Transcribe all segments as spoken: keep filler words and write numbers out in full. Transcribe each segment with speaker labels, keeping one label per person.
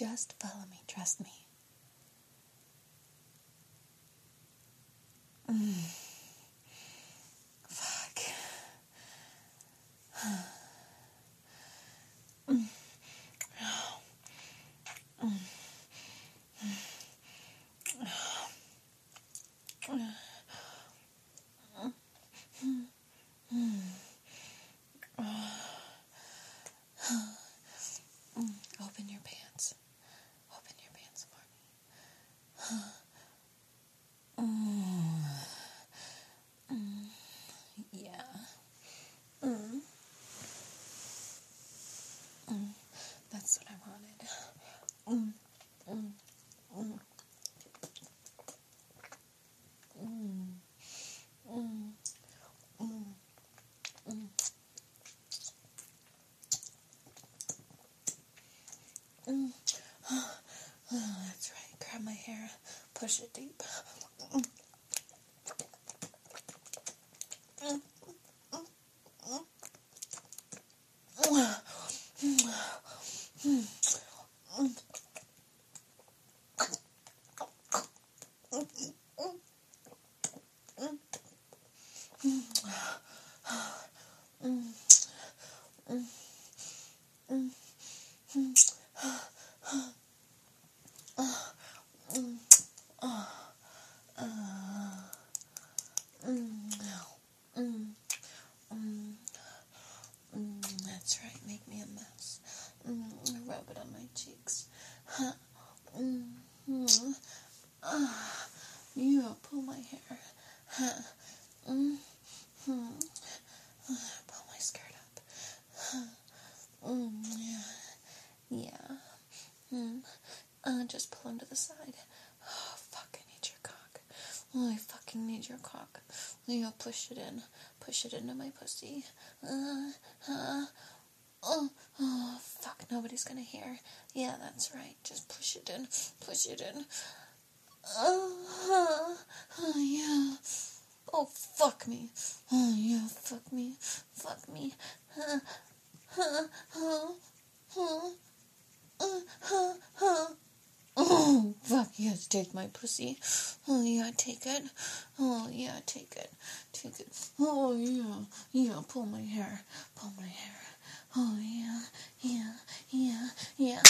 Speaker 1: Just follow me. Trust me. Mm. Fuck. mm. Mm. Open your pants. Open your pants for me. mm. Mm. Yeah. Mm. Mm. That's what I wanted. Mm. Mm. Mm. Mm. Mm. Mm. Mm. Mm. Oh, that's right. Grab my hair. Push it deep. Mm. Mm. Mm. Mm. Mm. That's right, make me a mess. Mm, rub it on my cheeks. Huh. Mm, mm, uh, you pull my hair. Huh. Mm, mm, uh, pull my skirt up. Huh. Mm, yeah. Yeah. Mm, uh, just pull him to the side. Oh, fuck, I need your cock. Oh, I fucking need your cock. You push it in. Push it into my pussy. Uh, uh, Oh, oh, fuck, nobody's gonna hear. Yeah, that's right. Just push it in. Push it in. Oh, oh yeah. Oh, fuck me. Oh, yeah, fuck me. Fuck me. Uh, uh, uh, uh, uh, uh, uh. Oh, fuck, yes, take my pussy. Oh, yeah, take it. Oh, yeah, take it. Take it. Oh, yeah. Yeah, pull my hair. Pull my hair. Oh, yeah, yeah, yeah, yeah.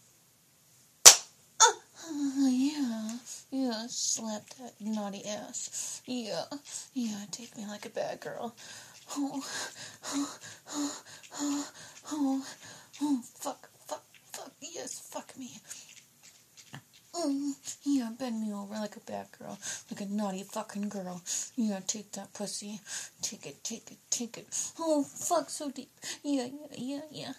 Speaker 1: Oh, yeah, yeah, slap that naughty ass. Yeah, yeah, take me like a bad girl. Oh, oh, oh, oh, oh, oh, fuck, fuck, fuck, yes, fuck me. Mm, yeah, bend me over like a bad girl, like a naughty fucking girl. Yeah, take that pussy. Take it, take it, take it. Oh, fuck, so deep. Yeah, yeah, yeah, yeah.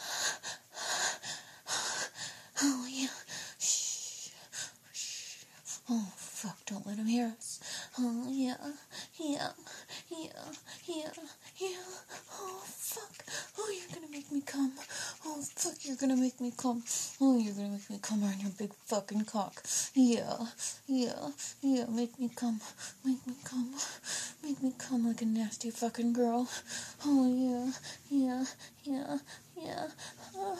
Speaker 1: Oh, yeah. Shh. Shh. Oh, fuck, don't let him hear us. Oh, yeah, yeah, yeah, yeah, yeah. Oh, fuck. Oh, you're gonna make me come. Oh, fuck, you're gonna make me come. Oh, you're gonna make me come on your big fucking cock. Yeah, yeah, yeah, make me come. Make me come. Make me come like a nasty fucking girl. Oh, yeah, yeah, yeah, yeah. Oh.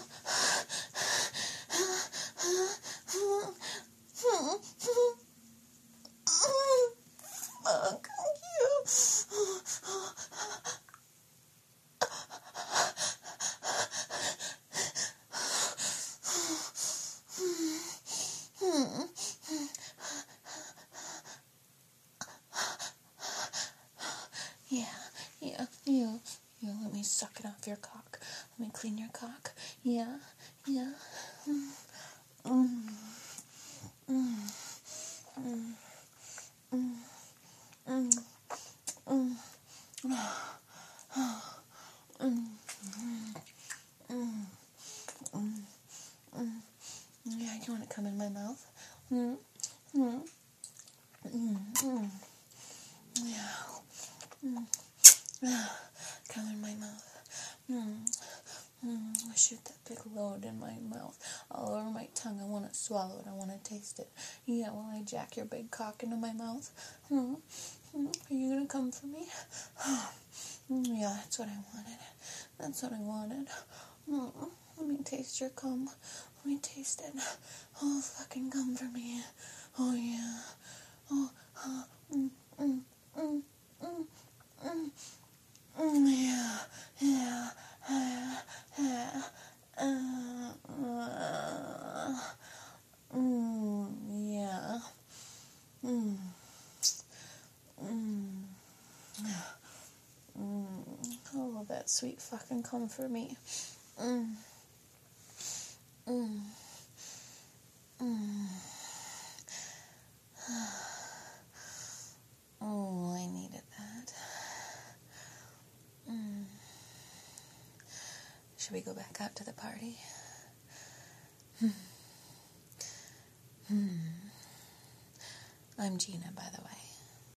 Speaker 1: Fuck you. Yeah, yeah, yeah, yeah, let me suck it off your cock. Let me clean your cock. Yeah, yeah. Mm, mm, mm, mm, mm, mm, mm, mm, mm, mm, mm. Yeah, you want to come in my mouth? Mm, mm, mm, mm. Yeah. Mm. Come in my mouth. Mm. Mm. Shoot that big load in my mouth. All over my tongue. I want to swallow it. I want to taste it. Yeah, while I jack your big cock into my mouth. Mm. Mm. Are you going to come for me? Mm. Yeah, that's what I wanted. That's what I wanted. Mm. Let me taste your cum. Let me taste it. Oh, fucking come for me. Oh, yeah. Oh, uh, mm, mm, mm, mm, mm, mm, yeah, yeah, yeah, yeah, uh, uh, mm, yeah, mm, mm, mm, oh, that sweet fucking come for me. Mm, mm, mm. Oh, I needed that. Mm. Should we go back out to the party? Hmm. I'm Gina, by the way.